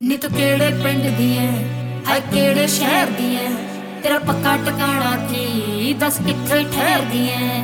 ਨੀ ਤੂੰ ਕਿਹੜੇ ਪਿੰਡ ਦੀ ਐ, ਹਾਏ ਕਿਹੜੇ ਸ਼ਹਿਰ ਦੀ ਐ, ਤੇਰਾ ਪੱਕਾ ਟਿਕਾਣਾ ਕੀ, ਦੱਸ ਕਿੱਥੇ ਠਹਿਰਦੀ ਐ।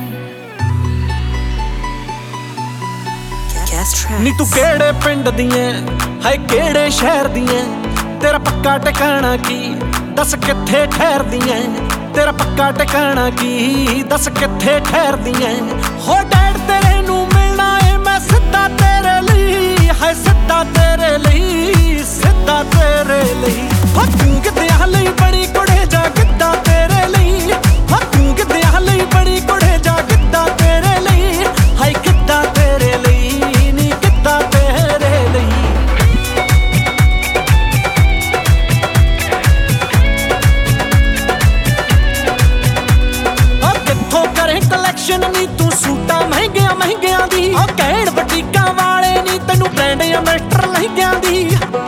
ਨੀ ਤੂੰ ਕਿਹੜੇ ਪਿੰਡ ਦੀ ਐ, ਹਾਏ ਕਿਹੜੇ ਸ਼ਹਿਰ ਦੀ ਐ, ਤੇਰਾ ਪੱਕਾ ਟਿਕਾਣਾ ਕੀ, ਦੱਸ ਕਿੱਥੇ ਠਹਿਰਦੀ ਐ। ਤੇਰਾ ਪੱਕਾ ਟਿਕਾਣਾ ਕੀ, ਦੱਸ ਕਿੱਥੇ ਠਹਿਰਦੀ ਐ। ਹੋ ਡੈਡ ਤੇਰੇ ਨੂੰ ਮਿਲਣਾ ਏ ਮੈਂ ਸਿੱਧਾ ਤੇਰੇ ਲਈ, ਹਾਏ ਸਿੱਧਾ ਤੇਰੇ ਲਈ, ਸਿੱਧਾ ਤੇਰੇ ਲਈ। ਹੋ ਤੂੰ ਕਿੱਦਿਆਂ ਲਈ ਬੜੀ ਕੁੜੇ ਜਾ ਕਿੱਦਾਂ ਤੇਰੇ ਲਈ, ਹੋ ਤੂੰ ਕਿੱਦਿਆਂ ਲਈ ਬੜੀ ਕੁੜੇ ਜਾ ਕਿੱਦਾਂ ਤੇਰੇ ਲਈ, ਹਾਏ ਕਿੱਦਾਂ ਤੇਰੇ ਲਈ, ਨੀ ਕਿੱਦਾਂ ਤੇਰੇ ਲਈ। ਕਲੈਕਸ਼ਨ ਨੀ ਤੂੰ ਸੂਟਾਂ ਮਹਿੰਗਿਆਂ ਮਹਿੰਗਿਆਂ ਦੀ, ਉਹ ਕਹਿਣ ਬਟੀਕਾਂ ਵਾਲੇ ਨੀ ਤੈਨੂੰ ਬ੍ਰਾਂਡ ਐਮਬੈਸਡਰ ਲਹਿੰਗਿਆਂ ਦੀ।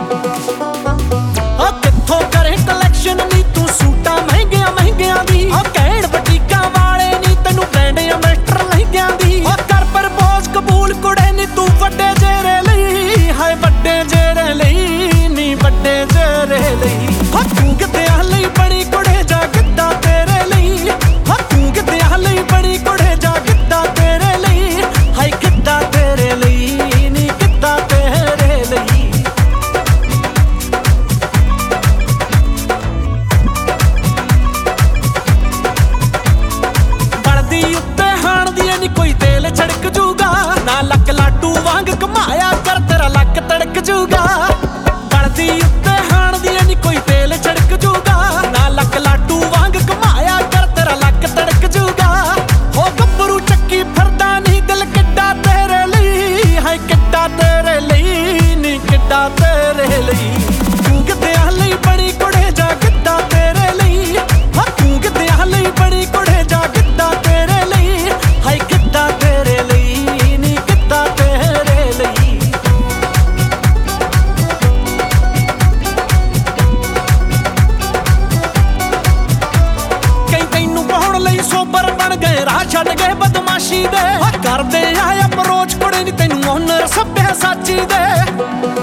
ਉਹ ਕਿੱਥੋਂ ਕਰੇ ਕਲੈਕਸ਼ਨ ਨੀ ਤੂੰ ਸੂਟਾਂ ਮਹਿੰਗਿਆਂ ਮਹਿੰਗਿਆਂ ਦੀ, ਉਹ ਕਹਿਣ ਬਟੀਕਾਂ ਵਾਲੇ ਨੀ ਤੈਨੂੰ ਬ੍ਰਾਂਡ ਐਮਬੈਸਡਰ ਲਹਿੰਗਿਆਂ ਦੀ। ਉਹ ਕਰ ਪ੍ਰਪੋਜ਼ ਕਬੂਲ ਕੁੜੇ ਨੀ ਤੂੰ ਵੱਡੇ ਜੇਰੇ ਲਈ, ਹਾਏ ਵੱਡੇ ਜੇਰੇ ਲਈ, ਨੀ ਵੱਡੇ ਜੇਰੇ ਲਈ। ਉਹ ਤੂੰ ਕਿੱਦਿਆਂ ਲਈ ਬੜੀ ਕੁੜੇ ਜਾ ਕਿੱਦਾਂ ਤੇਰੇ ਲਈ, ਉਹ ਤੂੰ ਕਿੱਦਿਆਂ ਲਈ ਬੜੀ ਕੁੜੇ ਜਾ ਕਿੱਦਾਂ ਤੇਰੇ ਲਈ, ਹਾਏ ਕਿੱਦਾਂ ਤੇਰੇ ਲਈ, ਨੀ ਕਿੱਦਾਂ ਤੇਰੇ ਲਈ। ਬਣਦੀ ਉੱਤੇ ਹਾਣਦੀ ਨੀ ਕੋਈ ਤੇਲ ਛੜਕ ਜੂਗਾ, ਨਾ ਲੱਕ ਲਾਡੂ ਵਾਂਗ ਘਮਾਇਆ ਕਰ ਤੇਰਾ ਲੱਕ ਤੜਕ ਜੂਗਾ। ਬਣਦੀ ਉੱਤੇ ਹਾਣਦੀ ਨੀ ਕੋਈ ਤੇਲ ਛੜਕ ਜੂਗਾ, ਨਾ ਲੱਕ ਲਾਡੂ ਵਾਂਗ ਘਮਾਇਆ ਕਰ ਤੇਰਾ ਲੱਕ ਤੜਕ ਜੂਗਾ। ਹੋ ਗੱਭਰੂ ਚੱਕੀ ਫਿਰਦਾ ਨੀ ਦਿਲ ਕਿੱਡਾ ਤੇਰੇ ਲਈ, ਹਾਏ ਕਿੱਡਾ ਤੇਰੇ ਲਈ, ਨੀ ਕਿੱਡਾ ਤੇਰੇ ਲਈ। ਤੂੰ ਕਿੱਦਿਆਂ ਲਈ ਬੜੀ ਕੁੜੇ ਜਾ ਕਿੱਦਾਂ ਤੇਰੇ ਲਈ, ਹਾਂ ਤੂੰ ਕਿੱਦਿਆਂ ਲਈ ਬੜੀ ਕੁੜੇ ਜਾ ਕਿੱਦਾਂ ਤੇਰੇ ਲਈ, ਹਾਏ ਕਿੱਦਾਂ ਤੇਰੇ ਲਈ, ਨੀ ਕਿੱਦਾਂ ਤੇਰੇ ਲਈ। ਕਈ ਤੈਨੂੰ ਪਾਉਣ ਲਈ ਸੋਬਰ ਬਣ ਗਏ, ਰਾਹ ਛੱਡ ਗਏ ਬਦਮਾਸ਼ੀ ਦੇ, ਕਰਦੇ ਆ ਅਪਰੋਚ ਕੁੜੇ ਨੀ ਤੈਨੂੰ ਓਨਰ ਸੱਭਿਆ ਸਾਚੀ ਦੇ।